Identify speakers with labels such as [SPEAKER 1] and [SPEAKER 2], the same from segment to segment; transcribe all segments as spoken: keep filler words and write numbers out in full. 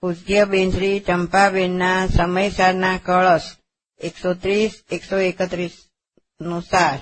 [SPEAKER 1] પૂજ્ય બેન શ્રી ચંપાબેનના સમયસારના કળશ એકસો ત્રીસ એકસો એકત્રીસ નું સાર.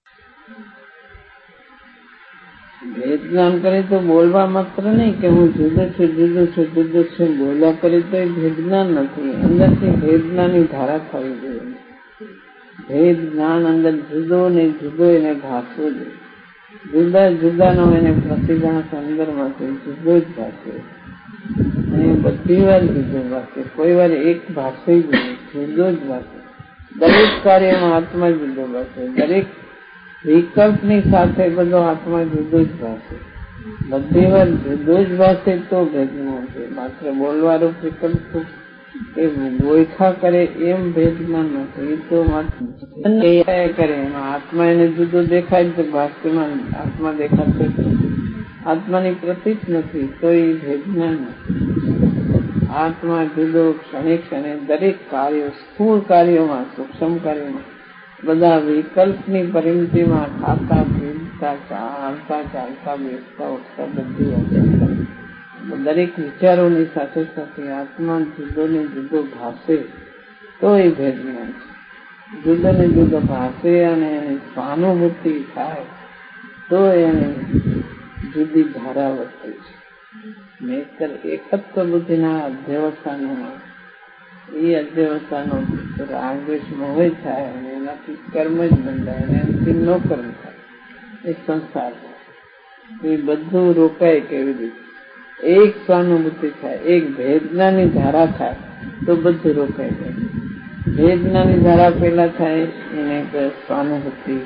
[SPEAKER 2] ભેદ જ્ઞાન કરે તો બોલવા માત્ર નહીં કે હું જુદો છું જુદો છું જુદો છું બોલ્યા કરે તો એ ભેદ જ્ઞાન નથી. અંદરથી ભેદ જ્ઞાનની ધારા થવી જોઈએ. ભેદ જ્ઞાન અંદર જુદો ને જુદો એને ભાસવો જોઈએ. જુદા જુદાનો એને પ્રતિભાસ અંદરમાંથી જુદો જ ભાષે અને બધી વાર જુદો ભાષે. કોઈ વાર એક ભાષે જ નહીં, જુદો જ ભાષે. દરેક કાર્યમાં આત્મા જુદો ભાષે. દરેક વિકલ્પની સાથે બધો આત્મા જુદો જ ભાષે. બધી વાર જુદો જ ભાષે તો ભેદ જ્ઞાન છે. માત્ર બોલવાનો વિકલ્પ એ ગોયખા કરે એમ ભેદ જ્ઞાન નથી. એ તો માત્ર કરે એમાં આત્મા એને જુદો દેખાય તો ભાષ્યમાં આત્મા દેખાશે. આત્માની પ્રતીત નથી તો એ ભેદ જ્ઞાન નથી. આત્મા જુદો ક્ષણે ક્ષણે દરેક કાર્યો, સ્થૂળ કાર્યોમાં, સૂક્ષ્મ કાર્યોમાં, બધા વિકલ્પની પરિમિતિમાં ખાતા પીતા ચાલતા ચાલતા બેસતા ઉઠતા બધી દરેક વિચારોની સાથે સાથે આત્મા જુદો ને જુદો ભાષે તો એ ભેદ જ્ઞાન છે. જુદો ને જુદો ભાષે અને એની સ્વાનુભૂતિ થાય તો એને જુદી ધારા વર્તે છે. નહીતર એકત્વ બુદ્ધિના અધ્યવસાનોમાં એ અધ્યવસાનો રાગદ્વેષ મોહે થાય અને એનાથી કર્મ જ બંધાય અને એનાથી નો કર્મ થાય. એ સંસાર એ બધું રોકાય કેવી રીતે? એક સ્વાનુભૂતિ થાય, એક ભેદનાની ધારા થાય તો બધું રોકાઈ જાય. ભેદનાની ધારા પેલા થાય એને સ્વાનુભૂતિ,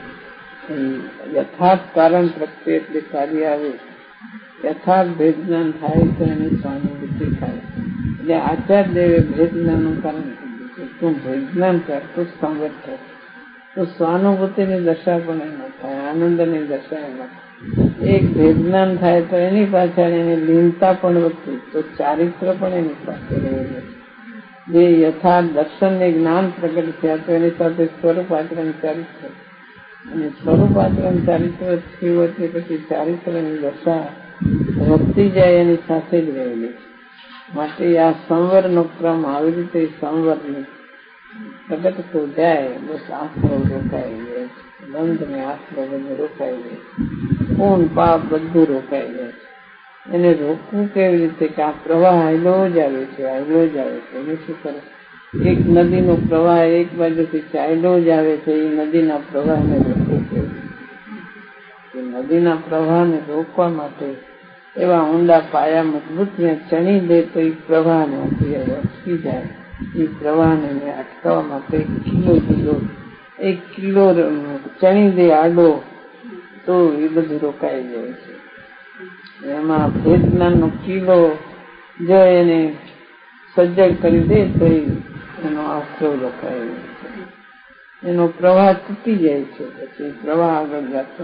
[SPEAKER 2] યથાર્થ કારણ પ્રત્યે એટલે કાર્ય આવે. યથાર્થ ભેદજ્ઞાન થાય તો એની સ્વાનુભૂતિ થાય. એટલે આચાર્ય દેવે ભેદજ્ઞાનનું કારણ તું ભેદજ્ઞાન કર તો સંવત થાય તો સ્વાનુભૂતિની દશા પણ એમાં થાય, આનંદની દશા એમાં. એક ભેદજ્ઞાન થાય તો એની પાછળ એની લીનતા પણ વધતી તો ચારિત્ર પણ એની પાસે રહેલું. જે યથાર્થ દર્શન ને જ્ઞાન પ્રગટ થયા તો એની સાથે સ્વરૂપ આચરણ ચારિત્ર અને સ્વરૂપ આચરણ ચારિત્ર થયું એટલે પછી ચારિત્રની દશા વધતી જાય એની સાથે જ રહેલી. માટે આ સંવરનો ક્રમ આવી રીતે સંવરની પ્રગટતો જાય બસ આશરો રોકાઈ જાય. બંધ ને આશરો બધું રોકાઈ જાય. પૂર્ણ પાપ બધું રોકાઈ જાય. એને રોકવું કેવી રીતે કે આ પ્રવાહ આયલો જ આવે છે, આયલો જ આવે છે. એને શું કરે? એક નદીનો પ્રવાહ એક બાજુથી ચાલ્યો જ આવે છે. એ નદીના પ્રવાહને રોકવું કેવી? નદીના પ્રવાહને રોકવા માટે એવા ઊંડા પાયા મજબૂત ને ચણી દે તો એ પ્રવાહને અટકી જાય. એ પ્રવાહને અટકાવવા માટે કિલો કિલો એક કિલો ચણી દે આડો તો એ બધું રોકાઈ જાય છે. એમાં ભેદ જ્ઞાનનો કિલો જો એને સજ્જડ કરી દે તો એનો આશરો રોકાઈ જાય છે. એનો પ્રવાહ તૂટી જાય છે. પછી પ્રવાહ આગળ જતો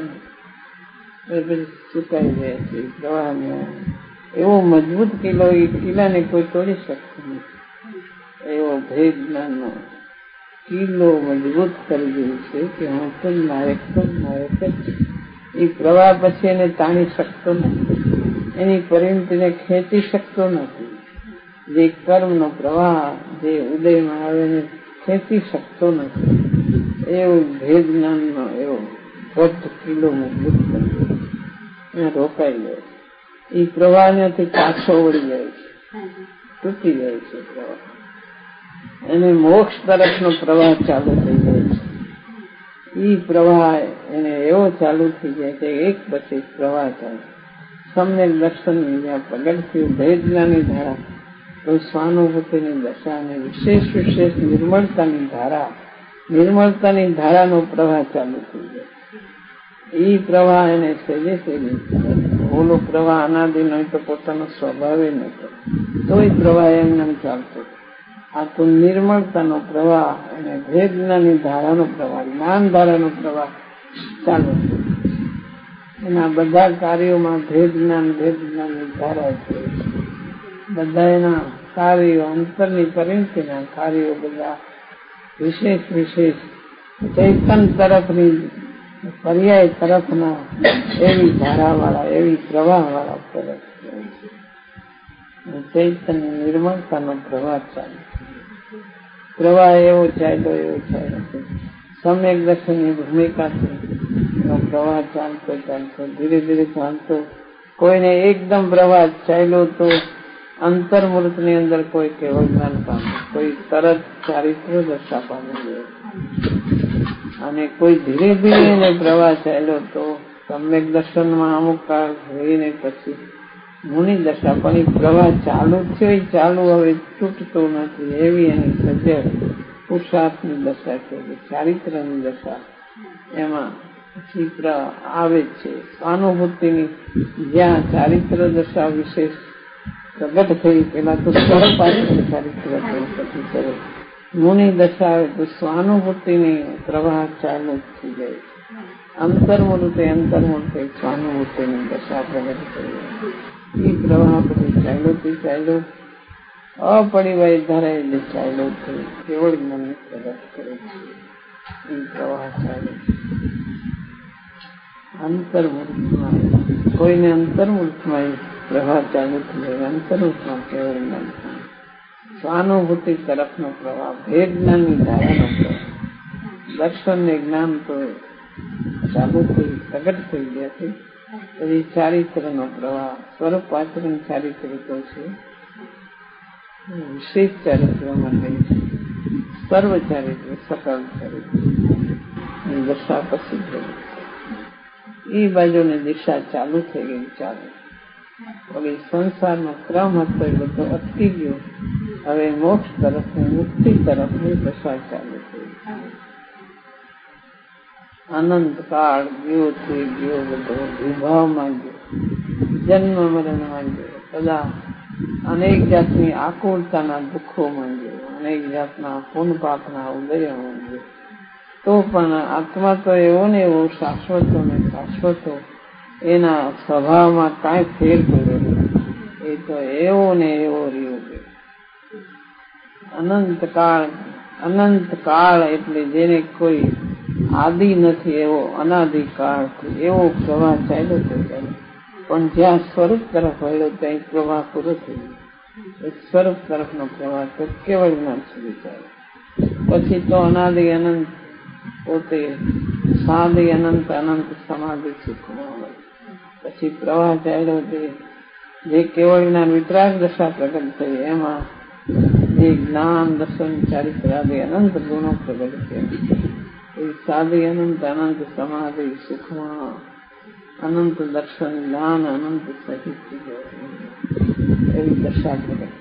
[SPEAKER 2] નથી, સુકાઈ જાય છે. પ્રવાહને એવો મજબૂત કિલ્લો, એ કિલ્લાને કોઈ તોડી શકતું નથી. એવો ભેદ જ્ઞાનનો કિલ્લો મજબૂત કરી દીધું છે કે હું તો નાયક તો નાયક જ. એ પ્રવાહ પછી એને તાણી શકતો નથી, એની પરિમિતિને ખેંચી શકતો નથી. જે કર્મનો પ્રવાહ જે ઉદયમાં આવે એને ખેંચી શકતો નથી. એવો ભેદ જ્ઞાનનો એવો ઘટ કિલ્લો મજબૂત કરી એને રોકાઈ જાય. એ પ્રવાહથી પાછો વળી જાય છે, તૂટી જાય છે પ્રવાહ. એને મોક્ષ તરફનો પ્રવાહ ચાલુ થઈ જાય છે. એ પ્રવાહ એને એવો ચાલુ થઈ જાય કે એક પછી પ્રવાહ ચાલે. સમ્યક દર્શન જ્યાં પ્રગટ થયું ભેદ જ્ઞાનની ધારા તો સ્વાનુભૂતિની દશા અને વિશેષ વિશેષ નિર્મળતાની ધારા, નિર્મળતાની ધારાનો પ્રવાહ ચાલુ થઈ જાય. એ પ્રવાહ એને સહેજે સહેજે ઓલો પ્રવાહ અનાદિનો તો પોતાનો સ્વભાવ નહોતો તો એ પ્રવાહ એમને ચાલતો. આ તો નિર્મળતાનો પ્રવાહ અને ભેદ જ્ઞાનની ધારાનો પ્રવાહ, જ્ઞાન ધારાનો પ્રવાહ ચાલુ છે. એના બધા કાર્યોમાં ભેદ જ્ઞાન ભેદ જ્ઞાનની ધારા છે. બધા એના કાર્યો, અંતરની પરિમિતિના કાર્યો બધા વિશેષ વિશેષ ચૈતન તરફની પર્યાય તરફના એવી ધારાવાળા, એવી પ્રવાહવાળા તરફ ચૈતન્ય નિર્મળતાનો પ્રવાહ ચાલે. પ્રવાહ એવો ચાલ્યો એવો ચાલ્યો સમ્યક દર્શનની ભૂમિકાથી એનો પ્રવાહ ચાલતો ચાલતો ધીરે ધીરે ચાલતો. કોઈને એકદમ પ્રવાહ ચાલ્યો તો અંતર્મૂર્ત ની અંદર કોઈ કેવળ જ્ઞાન પામે, કોઈ તરત ચારિત્ર દશા પામી ગયો, અને કોઈ ધીરે ધીરે એને પ્રવાહ ચાલ્યો તો સમ્યક દર્શનમાં અમુક કાળ રહીને પછી મુનિ દશા. પણ એ પ્રવાહ ચાલુ થયો, એ ચાલુ હવે છૂટતો નથી, એવી એની સજ્જડ પુરુષાર્થની દશા છે, ચારિત્રની દશા. એમાં પછી આવે છે સ્વાનુભૂતિની, જ્યાં ચારિત્ર દશા વિશેષ પ્રગટ થઈ. પેલા તો સ્વરૂપાત્મક ચારિત્ર પછી કરે મુનિ દશા આવે તો સ્વાનુભૂતિની પ્રવાહ ચાલુ થઈ જાય. અંતર્મૂર્તે અંતર્મૂર્તે સ્વાનુભૂતિની દશા પ્રગટ થઈ જાય. એ પ્રવાહ પછી ચાલ્યો તે ચાલ્યો અપરિવાય ધરાયેલી ચાલ્યો થઈ કેવળ જ્ઞાનને પ્રગટ કરે છે. એ પ્રવાહ ચાલે અંતર્મૂર્તમાં. કોઈને અંતર્મૂર્તમાં પ્રવાહ ચાલુ થઈ જાય. અંતર્મૂર્તમાં કેવળ જ્ઞાન, સ્વાનુભૂતિ તરફનો પ્રવાહ, ભેદ જ્ઞાનની ધારાનો પ્રવાહ. દર્શન ને જ્ઞાન તો ચાલુ થઈ પ્રગટ થઈ ગયા છે. પછી ચારિત્રનો પ્રવાહ, સ્વરૂપ આચરણ ચારિત્ર તો છે, વિશેષ ચારિત્ર માટે સર્વ ચારિત્ર, સકલ ચારિત્ર દશા પછી થઈ. એ બાજુની દિશા ચાલુ થઈ ગઈ. ચાલે હવે સંસારનો ક્રમ હતો એ બધો અટકી ગયો. હવે મોક્ષ તરફની, મુક્તિ તરફની દશા ચાલુ થઈ. અનંત કાળ ગયો થઈ ગયો, બધો વિભાવમાં ગયો, જન્મ મરણમાં ગયો, બધા અનેક જાતની આકુળતાના દુઃખોમાં ગયો, અનેક જાતના પૂન પાપના ઉદયમાં ગયો. તો પણ આત્મા તો એવો ને એવો શાશ્વતો ને શાશ્વતો, એના સ્વભાવમાં કાંઈ ફેર પડ્યો નથી. એ તો એવો ને એવો રહ્યો. અનંત કાળ, અનંત કાળ એટલે જેને કોઈ આદિ નથી એવો અનાદિકાળ એવો પ્રવાહ ચાલ્યો તો ચાલ્યો. પણ જ્યાં સ્વરૂપ તરફ વળ્યો ત્યાં પ્રવાહ પૂરો થઈ ગયો. સ્વરૂપ તરફનો પ્રવાહ તો કેવળ જ્ઞાન સુધી ચાલે. પછી તો અનાદિ અનંત પોતે સાદિ અનંત અનંત સમાધિ સુખમાં હોય. પછી પ્રવાહ ચાલ્યો તે જે કેવળ જ્ઞાન વિતરાગ દશા પ્રગટ થઈ, એમાં જે જ્ઞાન દર્શન ચારિત્ર આદિ અનંત ગુણો પ્રગટ થયા. એ સાદી અનંત અનંત સમાધિ સુખમાં અનંત દર્શન જ્ઞાન અનંત સહિત એવી દશા પ્રગટ.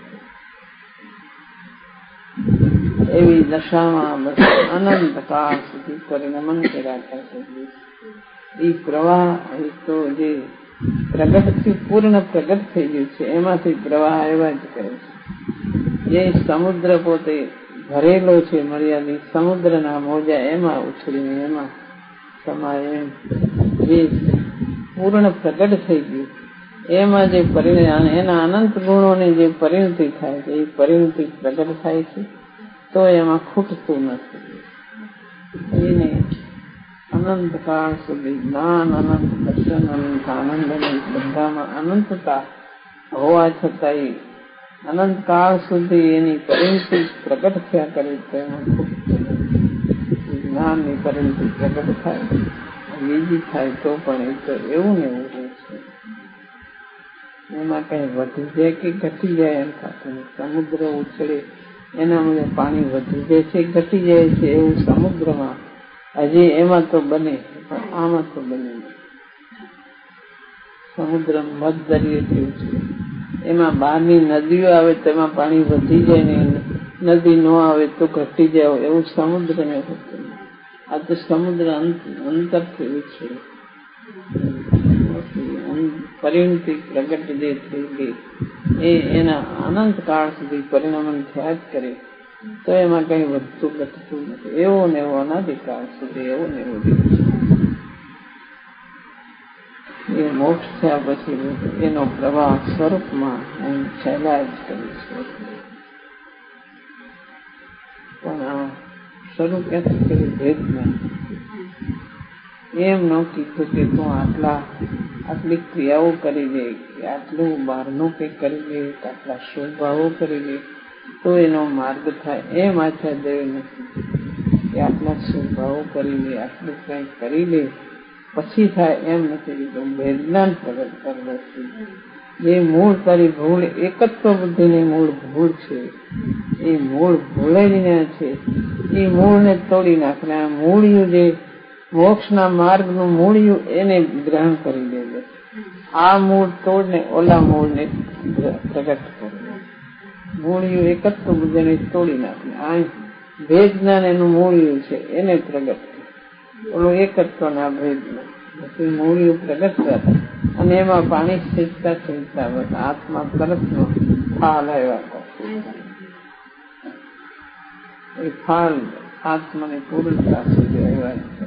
[SPEAKER 2] એવી દશામાં અનંત કાળ સુધી પરિણમન કર્યા કરશે. એ પ્રવાહ એ તો જે પ્રગટથી પૂર્ણ પ્રગટ થઈ ગયું છે, એમાંથી પ્રવાહ આવ્યા જ કરે છે. જે સમુદ્ર પોતે ભરેલો છે મર્યાદિત સમુદ્રના મોજા, એમાં ઉછળીને એમાં સમાય એમ જે પૂર્ણ પ્રગટ થઈ ગયું, એમાં જે પરિણામ એના અનંત ગુણોની જે પરિણતિ થાય છે, એ પરિણતિ પ્રગટ થાય છે. તો એમાં ખૂટતું નથી. એને અનંત કાળ સુધી જ્ઞાન અનંત દર્શન અનંત આનંદ અનંત બધામાં અનંતતા હોવા છતાં અનંત કાળ સુધી એની પરિણતિ પ્રગટ થયા કરે તો એમાં ખૂટતું નથી. જ્ઞાનની પરિણતિ પ્રગટ થાય, બીજી થાય તો પણ એ તો એવું ને એવું રહે છે. એમાં કઈ વધી જાય કે ઘટી જાય એમ થતું. સમુદ્ર ઉછળે એના મુજબ પાણી વધી જાય છે, ઘટી જાય છે, એવું સમુદ્રમાં હજી એમાં તો બને, પણ આમાં તો બને નહીં. સમુદ્ર મધદરિયેથી ઉછળે, એમાં બહારની નદીઓ આવે તો એમાં પાણી વધી જાય ને નદી ન આવે તો ઘટી જાય, એવું સમુદ્ર ને હોતું. આ તો સમુદ્ર અંતરથી ઉછળે. પરિણતિ પ્રગટ જે થઈ ગઈ એ એના અનંત કાળ સુધી પરિણમન થયા જ કરે, તો એમાં કઈ વધતું ઘટતું નથી. એવો ને એવો અનાદિકાળ સુધી એવો ને એવો એ મોક્ષ થયા પછી એનો પ્રવાહ સ્વરૂપમાં એમ ચાલ્યા જ કરે છે. પણ આ શરૂ ક્યાંથી કર્યું ભેદમાં એમ ન કીધું કે તું આટલા આટલી ક્રિયાઓ કરી દે, કે આટલું બહારનું કંઈક કરી દે, આટલા શુભ ભાવો કરી દે તો એનો માર્ગ થાય, એમ આચાર્ય નથી કે આટલા શુભ ભાવો કરી દે, આટલું કંઈક કરી દે પછી થાય, એમ નથી કીધું. વેદના પ્રગટ કરવો છે. જે મૂળ તારી ભૂલ, એકત્વ બુદ્ધિની મૂળ ભૂલ છે, એ મૂળ ભૂલેલી છે, એ મૂળને તોડી નાખે. આ મૂળિયું જે મોક્ષના માર્ગનું મૂળિયું, એને ગ્રહણ કરી દેજે. આ મૂળ તોડને ઓલા મૂળને પ્રગટ કરે. મૂળિયું એકત્વ બુદ્ધિને તોડી નાખે. આ ભેદ જ્ઞાન એનું મૂળિયું છે, એને પ્રગટ કરે. ઓલું એકત્વ ના ભેદ પછી મૂળિયું પ્રગટ કરે અને એમાં પાણી સિંચતા સિંચતા બસ આત્મા તરફનો ફાલ આવ્યા કરે. એ ફાલ આત્માની પૂર્ણતા સુધી આવ્યા છે.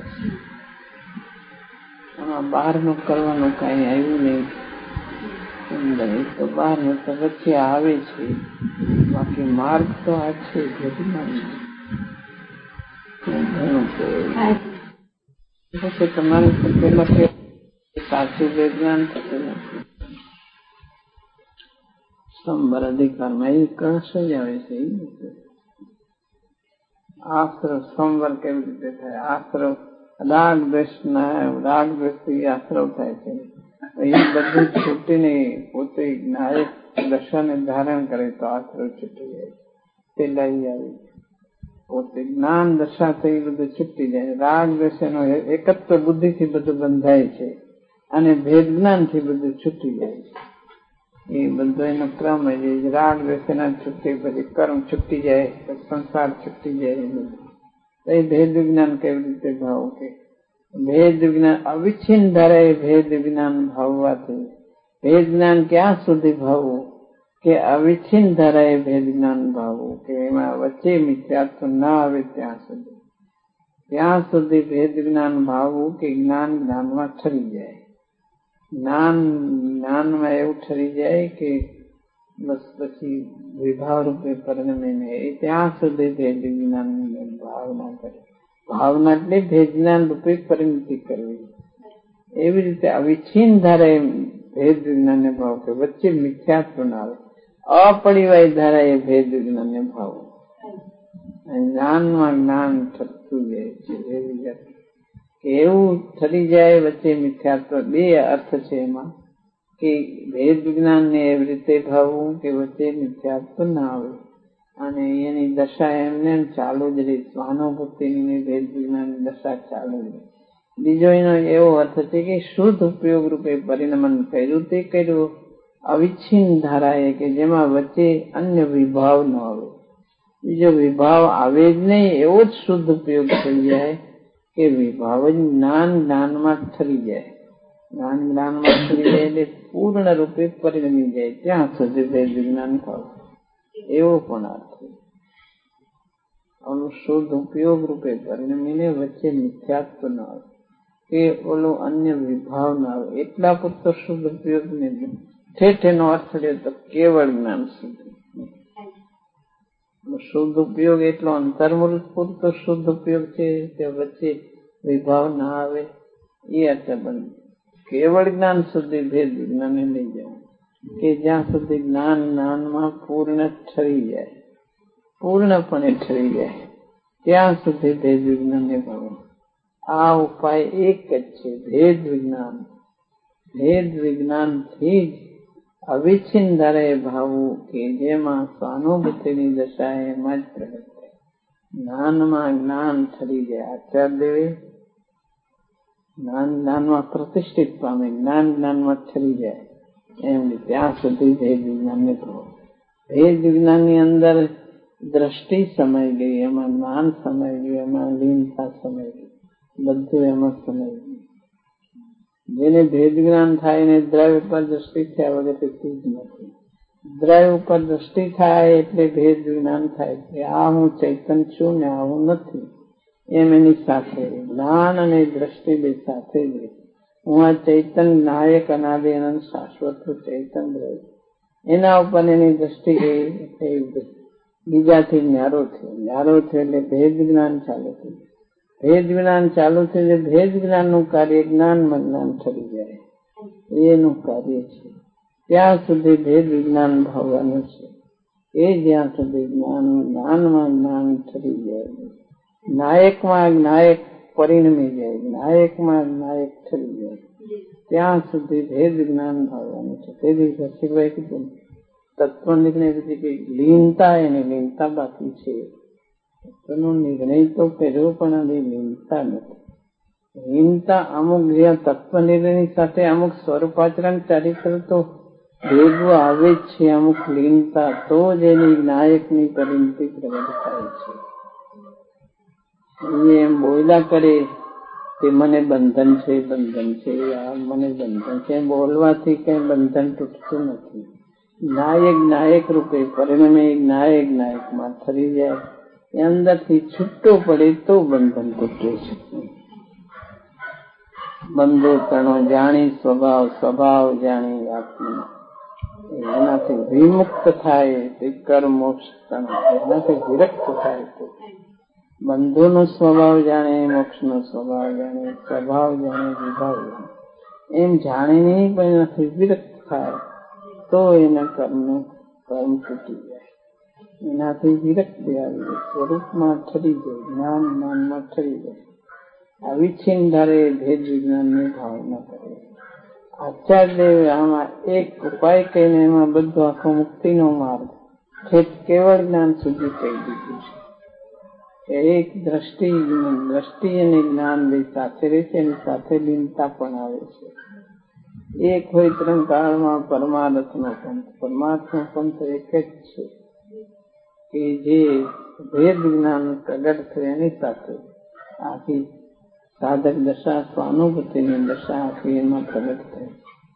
[SPEAKER 2] આમાં બહારનું કરવાનું કઈ આવ્યું નહીં. તો બહારનું તો વચ્ચે આવે છે, બાકી માર્ગ તો આ છે. તમારે પેલા સાચું વિજ્ઞાન થતું નથી. સંબર અધિકારમાં એ કશ જ આવે છે. આશ્રવ સંવર કેવી રીતે થાય? આશ્રવ રાગ દ્વેષ ના રાગ દ્વેષ થી આશ્રવ થાય છે. એ બધું છૂટીને પોતે નાયક દશાને ધારણ કરે તો આશ્રવ છૂટી જાય. પેલા એ આવે પોતે જ્ઞાન દશા થઈ બધું છૂટી જાય. રાગ દ્વેષ એનો એકત્વ બુદ્ધિ થી બધું બંધાય છે અને ભેદ જ્ઞાન થી બધું છૂટી જાય છે. એ બધો એનો ક્રમ છે. રાગ દ્વેષ એના છૂટી, પછી કર્મ છૂટી જાય, સંસાર છૂટી જાય. એ ભેદ વિજ્ઞાન કેવી રીતે ભાવ કે ભેદ વિજ્ઞાન અવિચ્છિન્ન ધારે ભેદ વિજ્ઞાન ભાવવાથી ભેદ જ્ઞાન ક્યાં સુધી ભાવવું કે અવિચ્છિન્ન ધારાએ ભેદ જ્ઞાન ભાવવું, કે એમાં વચ્ચે મિથ્યાત્વ ના આવે ત્યાં સુધી ત્યાં સુધી ભેદ જ્ઞાન ભાવવું કે જ્ઞાન જ્ઞાનમાં ઠરી જાય. જ્ઞાન જ્ઞાનમાં એવું ઠરી જાય કે બસ પછી વિભાવ રૂપે પરિણમે નહીં. ત્યાં સુધી ભેદ જ્ઞાન ભાવના કરે. ભાવના એટલે ભેદ જ્ઞાન રૂપે પરિણતિ કરવી. એવી રીતે અવિચ્છિન્ન ધારાએ ભેદ વિજ્ઞાનને ભાવ કે વચ્ચે મિથ્યાત્વ ના આવે. અપરિવાય ધારા એ ભેદ વિજ્ઞાનને ભાવ. જ્ઞાનમાં જ્ઞાન ઠરતું જાય છે. એવું ઠરી જાય વચ્ચે મિથ્યાત્વ. બે અર્થ છે એમાં કે ભેદ વિજ્ઞાન ને એવી રીતે ભાવવું કે વચ્ચે મિથ્યાત્વ ના આવે અને એની દશા એમને ચાલુ જ રહી. સ્વાનુભૂતિની ભેદ વિજ્ઞાનની દશા ચાલુ જ રહી. બીજો એનો એવો અર્થ છે કે શુદ્ધ ઉપયોગ રૂપે પરિણમન કર્યું તે કર્યું અવિચ્છિન્ન ધારાએ કે જેમાં વચ્ચે અન્ય વિભાવ ન આવે. બીજો વિભાવ આવે જ નહીં એવો જ શુદ્ધ ઉપયોગ થઈ જાય કે વિભાવ જ જ્ઞાન જ્ઞાનમાં ઠરી જાય. જ્ઞાન જ્ઞાનમાં ઠરી જાય એટલે પૂર્ણ રૂપે પરિણમી જાય. ત્યાં સુધી ભેદ વિજ્ઞાન ભાવ એવો પણ અર્થ. આનો શુદ્ધ ઉપયોગ રૂપે પરિણમીને વચ્ચે મિથ્યાત્વ ન આવે કે ઓલો અન્ય વિભાવ ન આવે. એટલા પૂરતો શુદ્ધ ઉપયોગ ને ઠેઠ એનો અર્થ લે તો કેવળ જ્ઞાન સુધી. શુદ્ધ ઉપયોગ એટલો અંતર્મૂળ પૂરતો શુદ્ધ ઉપયોગ છે કે વચ્ચે વિભાવ ના આવે એ અર્થ બંધ. કેવળ જ્ઞાન સુધી ભેદ વિજ્ઞાનને લઈ જાય કે જ્યાં સુધી જ્ઞાન જ્ઞાનમાં પૂર્ણ ઠરી જાય, પૂર્ણપણે ઠરી જાય ત્યાં સુધી ભેદ વિજ્ઞાનને ભાવ. આ ઉપાય એક જ છે, ભેદ વિજ્ઞાન. ભેદ વિજ્ઞાન થી જ અવિચ્છિન્ન ધારે ભાવવું કે જેમાં સ્વાનુભૂતિની દશા એમાં જ પ્રગટ થાય. જ્ઞાનમાં જ્ઞાન ઠરી જાય. આચાર્ય દેવે જ્ઞાન જ્ઞાનમાં પ્રતિષ્ઠિત પામે, જ્ઞાન જ્ઞાનમાં ઠરી જાય એમ ત્યાં સુધી ભેદ વિજ્ઞાનને ભાવ. ભેદ વિજ્ઞાનની અંદર દ્રષ્ટિ સમાઈ ગઈ, એમાં જ્ઞાન સમાઈ ગયું, એમાં લીનતા સમાઈ ગઈ, બધું એમાં સમાઈ ગયું. જેને ભેદ જ્ઞાન થાય એને દ્રવ્ય પર દ્રષ્ટિ થયા વગર જ નથી. દ્રવ્ય ઉપર દ્રષ્ટિ થાય એટલે ભેદ જ્ઞાન થાય કે આ હું ચૈતન્ય છું ને આ હું નથી. એમ એની સાથે જ્ઞાન અને દ્રષ્ટિ બે સાથે જ રહે. હું આ ચૈતન્ય નાયક અનાદિ અનંત શાશ્વત ચૈતન્ય રહે. એના ઉપર એની દ્રષ્ટિ બીજાથી ન્યારો થયો. ન્યારો થયો એટલે ભેદ જ્ઞાન ચાલુ થયું. ભેદ જ્ઞાન ચાલુ થયું એટલે ભેદ જ્ઞાન નું કાર્ય જ્ઞાનમાં જ્ઞાન ઠરી જાય. એનું કાર્ય છે. ત્યાં સુધી ભેદ વિજ્ઞાન ભાવવાનું છે. એ જ્યાં સુધી જ્ઞાન જ્ઞાનમાં જ્ઞાન ઠરી જાય, નાયકમાં નાયક પરિણમી જાય, નાયકમાં નાયક ઠરી જાય, ત્યાં સુધી ભેદ વિજ્ઞાન ભાવવાનું છે. તેથી શશીભાઈ કીધું તત્વ નિર્ણય પછી કઈ લીનતા, એની લીનતા બાકી છે. તત્વનો નિર્ણય તો કર્યો પણ આની લીનતા નથી. લીનતા અમુક જ્યાં તત્વ નિર્ણયની સાથે અમુક સ્વરૂપાચરણ ચારિત્ર તો ભેગું આવે જ છે. અમુક લીનતા તો જ એની નાયકની પરિણતિ પ્રગટ થાય છે. એમ બોલ્યા કરે કે મને બંધન છે, બંધન છે, આ મને બંધન છે, બોલવાથી કઈ બંધન તૂટતું નથી. નાયક નાયક રૂપે પરિણમે નાયક નાયકમાં ઠરી જાય, એ અંદરથી છૂટો પડે તો બંધન તૂટે છે. બંધો તણો જાણી સ્વભાવ, સ્વભાવ જાણી આત્મા, એનાથી વિમુક્ત થાય તે કર્મ મોક્ષ તણો, એનાથી વિરક્ત થાય તો બંધોનો સ્વભાવ જાણે, મોક્ષનો સ્વભાવ જાણે, સ્વભાવ જાણે, વિભાવ જાણે, એમ જાણે નહીં પણ એનાથી વિરક્ત થાય તો એના કર્મનું કર્મ તૂટી જાય, એનાથી વિરક્તિ આવી જાય, સ્વરૂપમાં ઠરી જાય, જ્ઞાન જ્ઞાનમાં ઠરી જાય. અવિચ્છિન્ન ધારે ભેદ વિજ્ઞાનની ભાવના કરે. આચાર્યદેવ આમાં એક ઉપાય કહીને એમાં બધો આખો મુક્તિનો માર્ગ ઠેઠ કેવળ જ્ઞાન સુધી કહી દીધું છે. એક દ્રષ્ટિ દ્રષ્ટિ અને જ્ઞાન બે સાથે રહે છે, એની સાથે લીનતા પણ આવે છે. એક હોય ત્રણ કાળમાં પરમાર્થનો પંથ, પરમાર્થનો પંથ એક જ છે કે જે ભેદ જ્ઞાન પ્રગટ થયું એની સાથે આખી સાધક દશા, સ્વાનુભૂતિની દશા આખી એમાં પ્રગટ થઈ,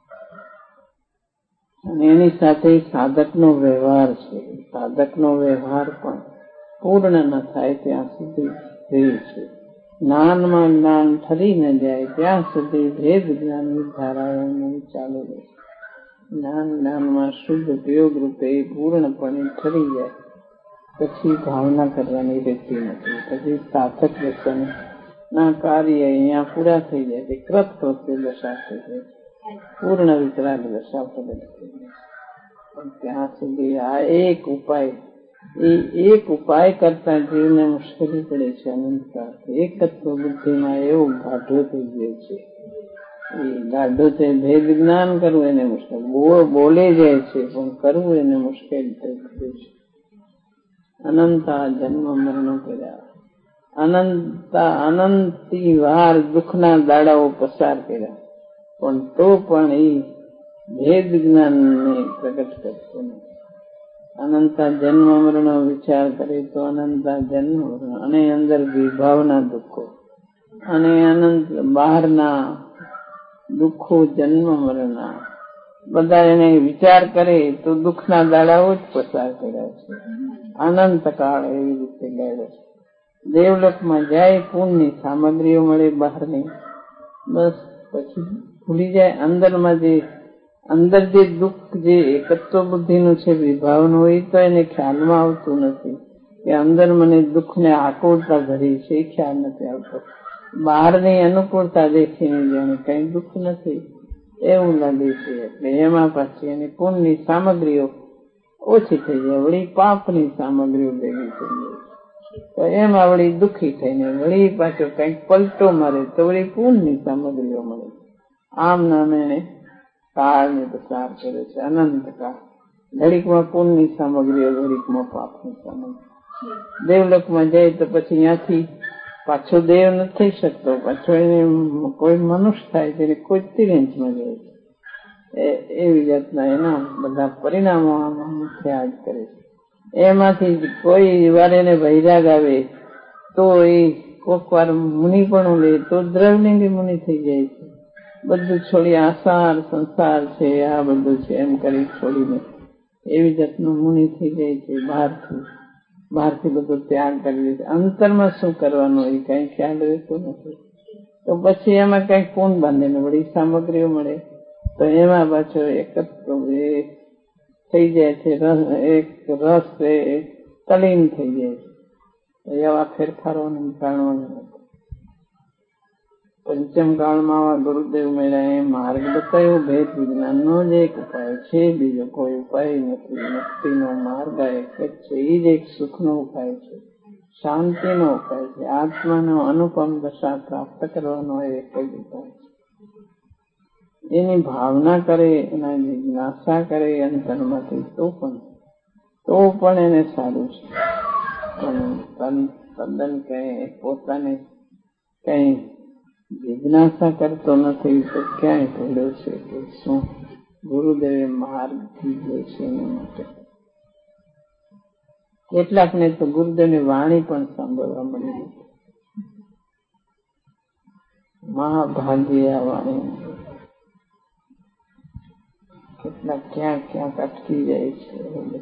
[SPEAKER 2] અને એની સાથે સાધકનો વ્યવહાર છે. સાધકનો વ્યવહાર પણ પૂર્ણ ન થાય ત્યાં સુધી રહે છે. જ્ઞાનમાં જ્ઞાન ઠરી ન જાય ત્યાં સુધી ભેદ જ્ઞાનની ધારાઓ ચાલુ રહે. જ્ઞાન જ્ઞાનમાં શુદ્ધ ઉપયોગ રૂપે પૂર્ણપણે ઠરી જાય પછી ભાવના કરવાની રહેતી નથી. પછી સાધક દર્શન ના કાર્ય અહીંયા પૂરા થઈ જાય છે. કૃત કૃત્ય દશા થઈ જાય, પૂર્ણ વિતરાગ દશા પ્રગટ થઈ જાય. પણ ત્યાં સુધી આ એક ઉપાય, એ એક ઉપાય કરતા જીવને મુશ્કેલી પડે છે. અનંતકાળ એકત્વ બુદ્ધિમાં એવો ગાઢો થઈ ગયો છે. એ ગાઢો છે. ભેદ જ્ઞાન કરવું એને મુશ્કેલ, બોલે જાય છે પણ કરવું એને મુશ્કેલ થઈ ગયું છે. અનંતા જન્મ મરણો કર્યા, અનંત અનંતી વાર દુઃખના દાડાઓ પસાર કર્યા, પણ તો પણ એ ભેદ જ્ઞાનને પ્રગટ કરતો નથી. અનંતા જન્મ મરણનો વિચાર કરે તો અનંતા જન્મ મરણ અને અંદર વિભાવના દુઃખો અને અનંત બહારના દુઃખો જન્મ મરણના બધા એને વિચાર કરે તો દુઃખના દાડાઓ જ પસાર કર્યા છે. અનંત કાળ એવી રીતે ગાળ્યો છે. દેવલોકમાં જાય, પુણ્યની સામગ્રીઓ મળે બહારની, બસ પછી ભૂલી જાય. અંદરમાં જે અંદર જે દુઃખ જે એકત્વ બુદ્ધિનું છે, વિભાવનું, એ તો એને ખ્યાલમાં આવતું નથી કે અંદર મને દુઃખને આકુળતા ભરી છે, એ ખ્યાલ નથી આવતો. બહારની અનુકૂળતા દેખીને જાણે કઈ દુઃખ નથી એવું લાગે છે. એટલે એમાં પાછી એની પુણ્યની સામગ્રીઓ ઓછી થઈ જાય, વળી પાપની સામગ્રીઓ ભેગી થઈ જાય, તો એમાં વળી દુઃખી થઈને વળી પાછો કઈક પલટો મારે તો વળી પુણ્યની સામગ્રીઓ મળે. આમ નામે એને કાળને પસાર કરે છે. અનંત કાળ ઘડીકમાં પુણ્યની સામગ્રીઓ, ઘડીકમાં પાપની સામગ્રી. દેવલોકમાં જાય તો પછી ત્યાંથી પાછો દેવ નથી થઈ શકતો, પાછો એને કોઈ મનુષ્ય થાય તેને કોઈ તિરંજમાં જાય છે. એવી જાતના એના બધા પરિણામો આમાં મુખ્ય જ કરે છે. એમાંથી કોઈ વાર એને વૈરાગ આવે તો એ કોઈક વાર મુનિ પણ લે તો દ્રવલિંગી મુનિ થઈ જાય છે. બધું છોડી આસાર સંસાર છે, આ બધું છે એમ કરી છોડીને એવી જાતનું મુનિ થઈ જાય છે. બહારથી બહારથી બધો ત્યાગ કરી દે છે. અંતરમાં શું કરવાનું એ કઈ ખ્યાલ રહેતો નથી. તો પછી એમાં કઈક પૂન બાંધીને વળી સામગ્રીઓ મળે તો એમાં પાછો એકત્ર થઈ જાય છે. એક રસ એ તલીન થઈ જાય છે. એવા ફેરફારોને જાણવાનું નથી. પંચમ કાળમાં આવા ગુરુદેવ મળ્યા એ માર્ગ બતાવ્યો. ભેદ વિજ્ઞાનનો જ એક ઉપાય છે, બીજો કોઈ ઉપાય નથી. મુક્તિનો માર્ગ આ એક જ છે. એ જ એક સુખનો ઉપાય છે, શાંતિનો ઉપાય છે. આત્માનો અનુપમ દશા પ્રાપ્ત કરવાનો એક જ ઉપાય છે. એની ભાવના કરે, એના જિજ્ઞાસા કરે અંતરમાંથી, તો પણ તો પણ એને સારું છે. પણ તદ્દન કઈ પોતાને કઈ જિજ્ઞાસા કરતો નથી તો ક્યાંય પડ્યો છે કે શું ગુરુદેવે માર્ગ કીધો છે એના માટે. કેટલાક ને તો ગુરુદેવની વાણી પણ સાંભળવા મળી. મહાભાગ્ય આ વાણી. કેટલાક ક્યાંક ક્યાંક અટકી જાય છે,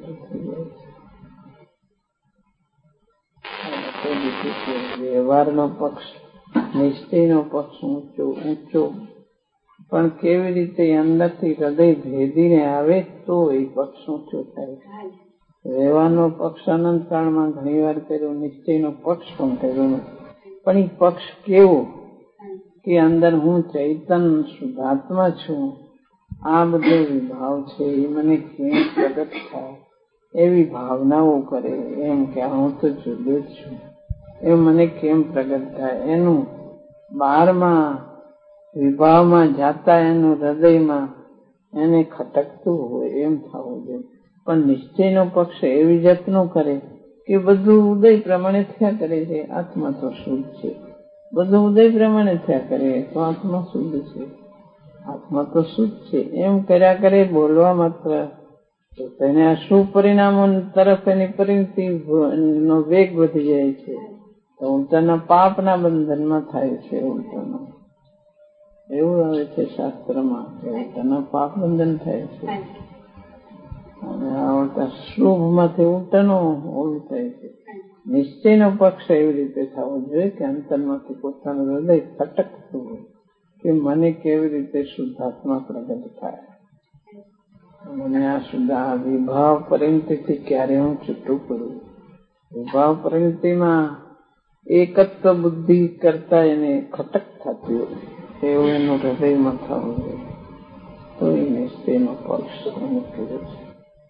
[SPEAKER 2] વ્યવહારનો પક્ષ, નિશ્ચયનો પક્ષ ઊંચો ઊંચો પણ કેવી રીતે અંદરથી હૃદય ભેદીને આવે તો એ પક્ષ ઊંચો થાય. વ્યવહારનો પક્ષ અનંત કાળમાં ઘણી વાર કર્યો, નિશ્ચયનો પક્ષ પણ કર્યો નથી. પણ એ પક્ષ કેવો કે અંદર હું ચૈતન શુદ્ધાત્મા છું, આ બધો વિભાવ છે એ મને કેમ પ્રગટ થાય, એવી ભાવનાઓ કરે. એમ કે હું તો જુદો જ છું, એ મને કેમ પ્રગટ થાય. એનું બહારમાં વિભાવમાં જાતા એનું હૃદયમાં એને ખટકતું હોય એમ થવું જોઈએ. પણ નિશ્ચયનો પક્ષ એવી જાતનો કરે કે બધું ઉદય પ્રમાણે થયા કરે છે. આત્મા તો શુદ્ધ છે, બધું ઉદય પ્રમાણે થયા કરે તો આત્મા શુદ્ધ છે, આત્મા તો શુદ્ધ છે એમ કર્યા કરે. બોલવા માત્ર તો તેને આ શું પરિણામો તરફ એની પરિણતિ નો વેગ વધી જાય છે. તો ઉલટાના પાપના બંધનમાં થાય છે. ઉલટાના એવું આવે છે શાસ્ત્રમાં કે ઉલટાના પાપ બંધન થાય છે. અને આ ઉલટા શુભ માંથી ઉલટાનો ઓલું થાય છે. નિશ્ચયનો પક્ષ એવી રીતે થવો જોઈએ કે અંતરમાંથી પોતાનું હૃદય ખટકતું હોય કે મને કેવી રીતે શુદ્ધાત્મા પ્રગટ થાય. મને આ શુદ્ધ આ વિભાવ પરિણતિથી ક્યારે હું છૂટું પડું. વિભાવ પરિણતિમાં એકત્વ બુદ્ધિ કરતા એને ખટક થતી હોય એવું એનું હૃદયમાં થવું જોઈએ. તો એ નિશ્ચયનો પક્ષ એને કર્યો છે.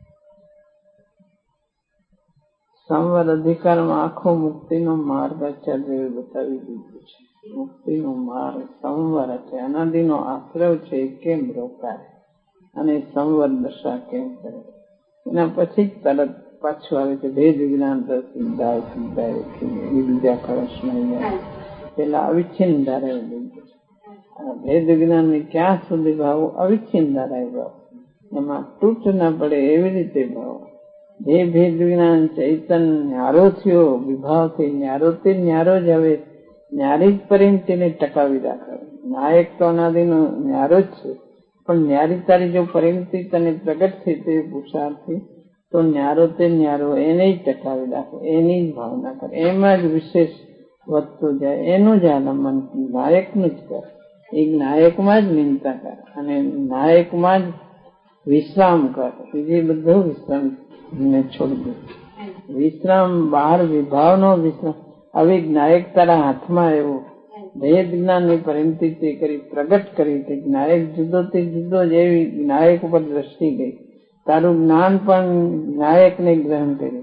[SPEAKER 2] સંવર અધિકારમાં આખો મુક્તિનો માર્ગ આચાર્યએ બતાવી દીધો છે. મુક્તિનો માર્ગ સંવર છે, અનાદિનો આશ્રય છે, કેમ રોકાય અને સંવર દશા કેમ કરે. એના પછી જ તરત પાછું આવે છે ભેદ વિજ્ઞાન સિદ્ધાય સિદ્ધાય એ બીજા કળશમાં પેલા અવિચ્છિન્ન ધારાય દીધું છે. ભેદ વિજ્ઞાન ની ક્યાં સુધી ભાવ અવિચ્છિન્ન ધારાય ભાવ, એમાં તૂટ ના પડે એવી રીતે ભાવ. જે ભેદ વિજ્ઞાન ચૈતન ન્યારો થયો, વિભાવથી ન્યારો થી ન્યારો જ હવે ન્યારી જ પરિણતિને ટકાવી રાખે. નાયક તો અનાદિનો ન્યારો જ છે, પણ ન્યારી તારી જો પરિણતિ તને પ્રગટ થઈ તે પુરુષાર્થી તો ન્યારો તે ન્યારો એને જ ટકાવી રાખે, એની જ ભાવના કરે, એમાં જ વિશેષ વધતું જાય. એનું જ આલંબન નાયકનું જ કરે. એ નાયકમાં જ નિંદતા કરે અને નાયકમાં જ વિશ્રામ કરે. બીજી બધું વિશ્રામ ને છોડી દે. વિશ્રામ બહાર વિભાવનો વિશ્રામ. હવે નાયક તારા હાથમાં એવું ભેદ જ્ઞાનની પરિણતિ તે કરી પ્રગટ કરી તે નાયક જુદો તે જુદો જ એવી નાયક ઉપર દ્રષ્ટિ ગઈ. તારું જ્ઞાન પણ નાયકને ગ્રહણ કર્યું.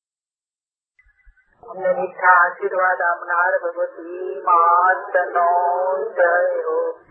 [SPEAKER 3] અમને મીઠા આશીર્વાદ આપનાર ભગવતી માતનો જય હો.